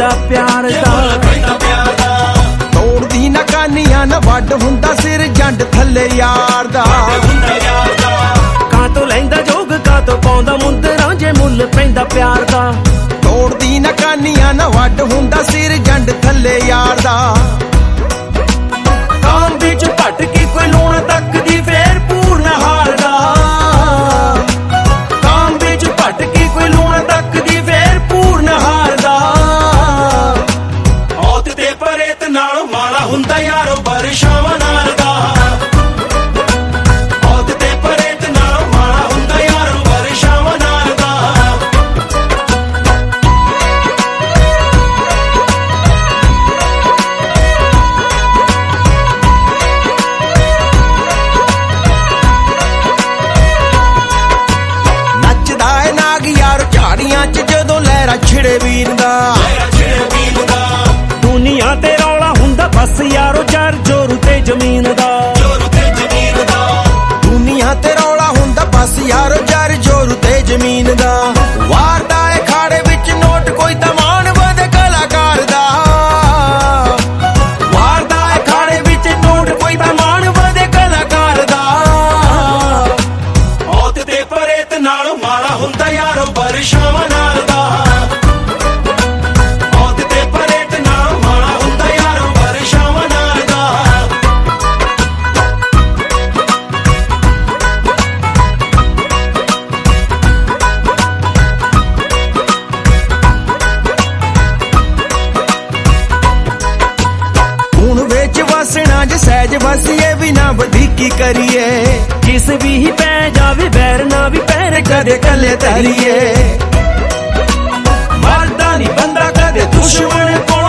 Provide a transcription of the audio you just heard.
ਪੈਂਦਾ ਪਿਆਰ ਦਾ। ਤੋੜਦੀ ਨਾ ਕਾਨੀਆਂ ਨਾ ਵੱਡ ਹੁੰਦਾ ਸਿਰ ਜੰਡ ਥੱਲੇ ਯਾਰ ਦਾ। ਕਾਤੋਂ ਲੈਂਦਾ ਜੋਗ ਕਾਤੋਂ ਪਾਉਂਦਾ ਮੁੰਦਰਾਂ ਜੇ ਮੁੱਲ ਪੈਂਦਾ ਪਿਆਰ ਦਾ। ਤੋੜਦੀ ਨਾ ਕਾਨੀਆਂ ਨਾ ਵੱਡ ਹੁੰਦਾ ਸਿਰ ਜੰਡ ਥੱਲੇ ਯਾਰ ਦਾ। ਕਾਮ ਵਿੱਚ ਘਟ ਕੇ ਕੋਈ ਲੂਣ ਤੱਕਦੀ ਫੇਰ ਪੂਰਨ ਹਾਰਦਾ। ਕਾਮ ਵਿੱਚ ਘਟ ਕੇ ਕੋਈ ਲੂਣ ਤੱਕਦੀ ਫੇਰ ਪੂਰਨ ਹਾਰਦਾ। ਔਤ ਤੇ ਪਰੇਤ ਨਾਲ ਮਾੜਾ ਹੁੰਦਾ ਯਾਰੋ ਬਰਸ਼ਾਵਾਂ ਨਾਲ ਦਾ। ਔਤ ਤੇ ਪਰੇਤ ਨਾਲ ਮਾੜਾ ਹੁੰਦਾ ਯਾਰੋ ਬਰਸ਼ਾਵਾਂ ਨਾਲ ਦਾ। ਝਾੜੀਆਂ ਚ ਜਦੋਂ ਲਹਿਰਾ ਛਿੜੇ ਵੀਰ ਦਾ। ਦੁਨੀਆ ਤੇ ਰੌਲਾ ਹੁੰਦਾ ਬਸ ਯਾਰੋ ਜਰ ਜੋਰੂ ਤੇ ਜ਼ਮੀਨ ਦਾ। ਦੁਨੀਆ ਤੇ ਰੌਲਾ ਹੁੰਦਾ ਬਸ ਯਾਰੋ ਜਰ ਜੋਰੂ ਤੇ ਜ਼ਮੀਨ ਦਾ। ਵਾਰਦਾ ਏ ਖਾੜੇ ਵਿੱਚ ਨੋਟ ਕੋਈ ਤਮਾਨ ਵਧੇ ਕਲਾਕਾਰ ਦਾ। ਵਾਰਦਾ ਏ ਖਾੜੇ ਵਿੱਚ ਨੋਟ ਕੋਈ ਤਮਾਨ ਵਧੇ ਕਲਾਕਾਰ ਦਾ। ਔਤ ਤੇ ਪਰੇਤ ਨਾਲ ਮਾੜਾ ਹੁੰਦਾ ਯਾਰੋ ਬਰਸ਼ਾਵਾਂ ਨਾਲ ਦਾ। ਔਤ ਤੇ ਪਰੇਤ ਨਾਲ ਮਾੜਾ ਹੁੰਦਾ ਯਾਰੋ ਬਰਸ਼ਾਵਾਂ ਨਾਲ ਦਾ। ਹੁਣ ਵਿੱਚ ਵਸਣਾ ਜੇ ਸਹਿਜ ਵਸੀਏ ਵੀ ਨਾ ਵਧੀਕੀ ਕਰੀਏ। ਜਿਸ ਵੀ ਹੀ ਪੈ ਜਾਵੇ ਬੈਰ ਨਾ ਵੀ ਪੈਰ ਕਦੇ ਕੱਲੇ ਤਰੀਏ। ਮਰਦਾ ਨਹੀਂ ਬੰਦਾ ਕਦੇ ਦੁਸ਼ਮਣ ਕੋਲ